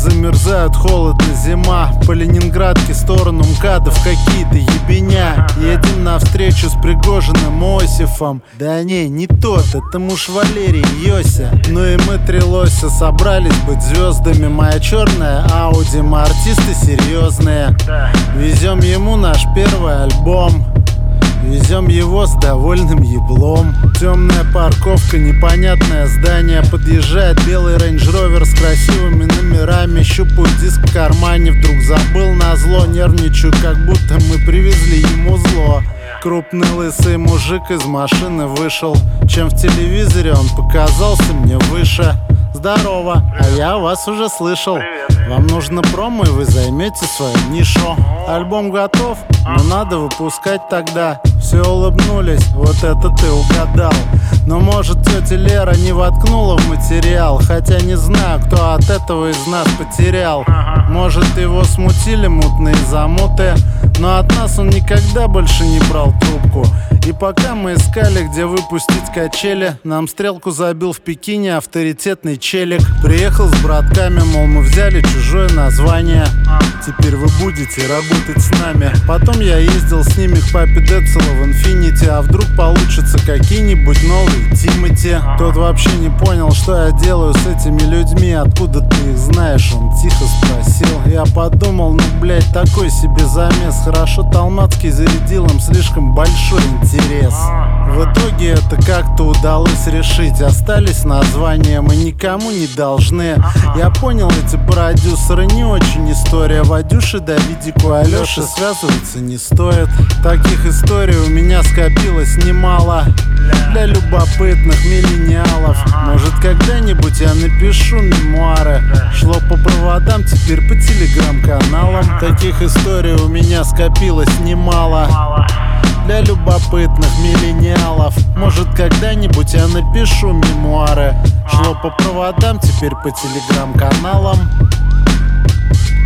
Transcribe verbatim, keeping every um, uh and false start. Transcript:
замерзают, холодно, зима. По Ленинградке, сторону МКАДов, какие-то ебеня. Едем навстречу с Пригожиным Осифом. Да не, не тот, это муж Валерий, Йося. Ну и мы три лося собрались быть звездами. Моя черная Ауди, мы артисты серьезные. Везем ему наш первый альбом. Везем его с довольным еблом. Темная парковка, непонятное здание. Подъезжает белый рейндж ровер с красивыми номерами. Щупаю диск в кармане, вдруг забыл назло. Нервничаю, как будто мы привезли ему зло. Крупный лысый мужик из машины вышел. Чем в телевизоре он показался мне выше. Здорово, а я вас уже слышал. Вам нужно промо, и вы займете свою нишу. Альбом готов, но надо выпускать тогда. Все улыбнулись, вот это ты угадал. Но может тетя Лера не воткнула в материал. Хотя не знаю, кто от этого из нас потерял. Может, его смутили мутные замуты, но от нас он никогда больше не брал трубку. И пока мы искали, где выпустить качели, нам стрелку забил в Пекине авторитетный челик. Приехал с братками, мол, мы взяли чужое название. Теперь вы будете работать с нами. Потом я ездил с ними к папе Децелу в Инфинити. А вдруг получится какие-нибудь новые Тимати? Тот вообще не понял, что я делаю с этими людьми. Откуда ты их знаешь? Он тихо спросил. Я подумал, ну блять, такой себе замес. Хорошо Талмацкий зарядил им слишком большой интерес. В итоге это как-то удалось решить. Остались названия, мы никому не должны. Я понял, эти продюсеры не очень история. Вадюше, Давидику, Алёше связываться не стоит. Таких историй у меня скопилось немало. Для любопытных миллениалов. Может, когда-нибудь я напишу мемуары. Шло по проводам, теперь по телеграм-каналам. Таких историй у меня скопилось немало. Для любопытных миллениалов. Может, когда-нибудь я напишу мемуары. Шло по проводам, теперь по телеграм-каналам.